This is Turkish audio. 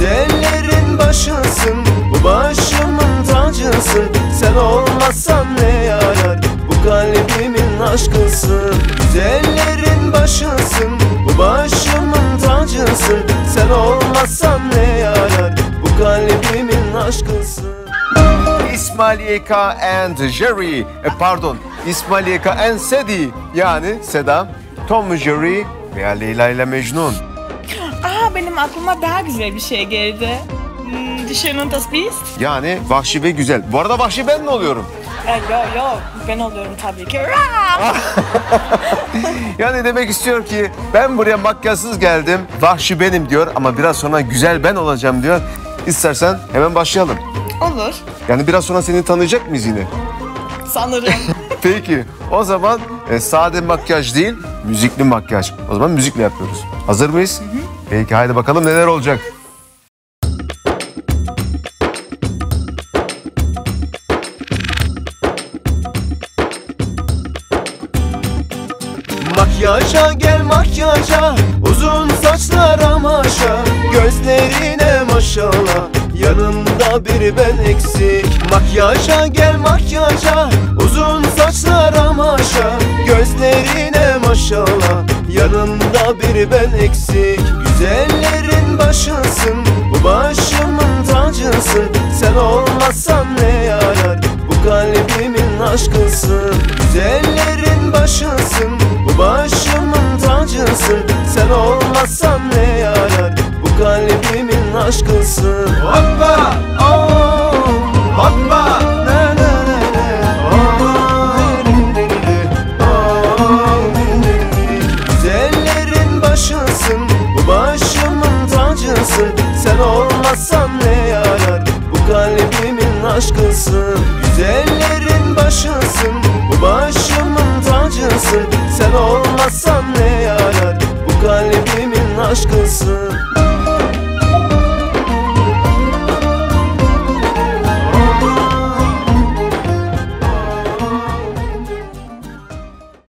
Güzellerin başısın, bu başımın tacısın. Sen olmazsan ne yarar, bu kalbimin aşkısın. Güzellerin başısın, bu başımın tacısın. Sen olmazsan ne yarar, bu kalbimin aşkısın. İsmail YK and Jerry, pardon, İsmail YK and Sedi, yani Seda, Tom ve Jerry veya Leyla ile Mecnun. Benim aklıma daha güzel bir şey geldi. Die Schöne und das Biest? Yani Vahşi ve Güzel. Bu arada Vahşi ben mi oluyorum? Yok, ben oluyorum tabii ki. Yani demek istiyor ki ben buraya makyajsız geldim, Vahşi benim diyor ama biraz sonra Güzel ben olacağım diyor. İstersen hemen başlayalım. Olur, Yani biraz sonra seni tanıyacak mıyız yine? sanırım. Peki, o zaman sade makyaj değil, müzikli makyaj. O zaman müzikle yapıyoruz. Hazır mıyız? Peki, haydi bakalım neler olacak. Makyaja gel makyaja, uzun saçlar maşa. Gözlerine maşallah, yanında bir ben eksik. Makyaja gel makyaja, uzun saçlar maşa. Gözlerine maşallah, yanında bir ben eksik. Güzellerin başısın, bu başımın tacısın. Sen olmazsan ne yarar, bu kalbimin aşkısın. Güzellerin başısın, bu başımın tacısın. Sen olmazsan ne yarar, bu kalbimin aşkısın. Hoppa, oh, hoppa, ne ne ne ne, oh, güzellerin başısın, bu başımın tacısın. Sen olmazsan ne yarar, bu kalbimin aşkısın.